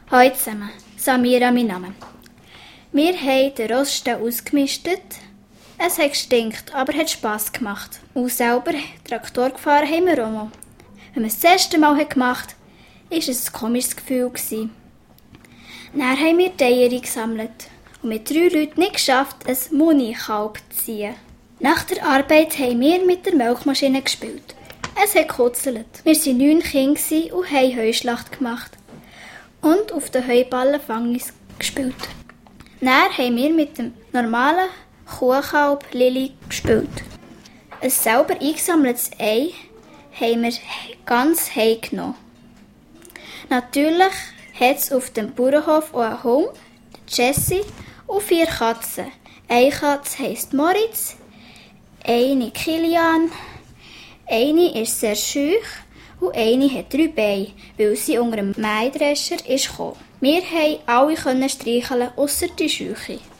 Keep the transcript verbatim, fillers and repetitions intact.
Hallo zusammen, Samira mein Name. Wir haben den Roststall ausgemistet. Es hat gestinkt, aber hat Spass gemacht. Und selber Traktor gefahren haben wir auch mal. Wenn wir es das erste Mal gemacht haben, war es ein komisches Gefühl. Dann haben wir die Eier gesammelt und mit drei Leuten nicht geschafft, ein Munikalb zu ziehen. Nach der Arbeit haben wir mit der Milchmaschine gespielt. Es hat gekuzelt. Wir waren neun Kinder und haben Heuschlacht gemacht. Und auf den Heuballen Fangis gespielt. Dann haben wir mit dem normalen Kuhkalb Lili gespielt. Ein selber eingesammeltes Ei haben wir ganz heimgenommen. Natürlich hat es auf dem Bauernhof auch einen Hund, Jessie, und vier Katzen. Eine Katze heisst Moritz, eine Kilian, eine ist sehr schüch und eine hat drei Beine, weil sie unter dem Mähdrescher ist gekommen. Wir konnten alle streicheln, ausser die Schüche.